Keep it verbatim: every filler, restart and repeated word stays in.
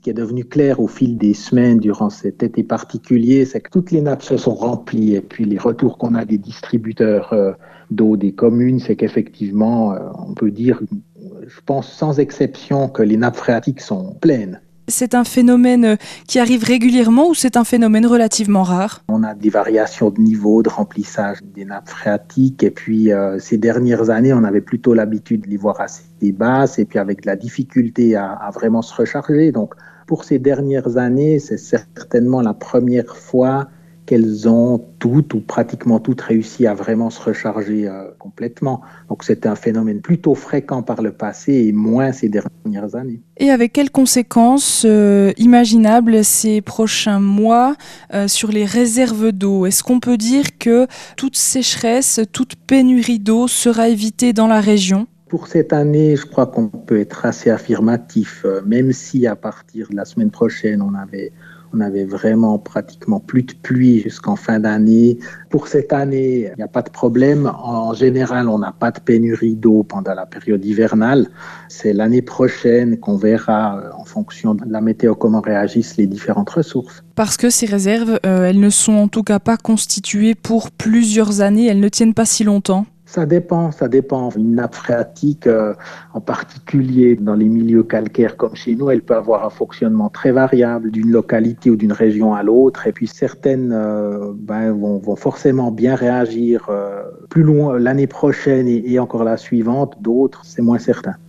Ce qui est devenu clair au fil des semaines durant cet été particulier, c'est que toutes les nappes se sont remplies. Et puis les retours qu'on a des distributeurs euh, d'eau des communes, c'est qu'effectivement, euh, on peut dire, je pense sans exception, que les nappes phréatiques sont pleines. C'est un phénomène qui arrive régulièrement ou c'est un phénomène relativement rare? On a des variations de niveau de remplissage des nappes phréatiques et puis euh, ces dernières années, on avait plutôt l'habitude de les voir assez basses et puis avec de la difficulté à, à vraiment se recharger. Donc pour ces dernières années, c'est certainement la première fois qu'elles ont toutes ou pratiquement toutes réussi à vraiment se recharger euh, complètement. Donc c'était un phénomène plutôt fréquent par le passé et moins ces dernières années. Et avec quelles conséquences euh, imaginables ces prochains mois euh, sur les réserves d'eau? Est-ce qu'on peut dire que toute sécheresse, toute pénurie d'eau sera évitée dans la région? Pour cette année, je crois qu'on peut être assez affirmatif, euh, même si à partir de la semaine prochaine, on avait, on avait vraiment pratiquement plus de pluie jusqu'en fin d'année. Pour cette année, il n'y a pas de problème. En général, on n'a pas de pénurie d'eau pendant la période hivernale. C'est l'année prochaine qu'on verra, euh, en fonction de la météo, comment réagissent les différentes ressources. Parce que ces réserves, euh, elles ne sont en tout cas pas constituées pour plusieurs années, elles ne tiennent pas si longtemps. Ça dépend, ça dépend. Une nappe phréatique, euh, en particulier dans les milieux calcaires comme chez nous, elle peut avoir un fonctionnement très variable d'une localité ou d'une région à l'autre. Et puis certaines euh, ben, vont, vont forcément bien réagir euh, plus loin l'année prochaine et, et encore la suivante. D'autres, c'est moins certain.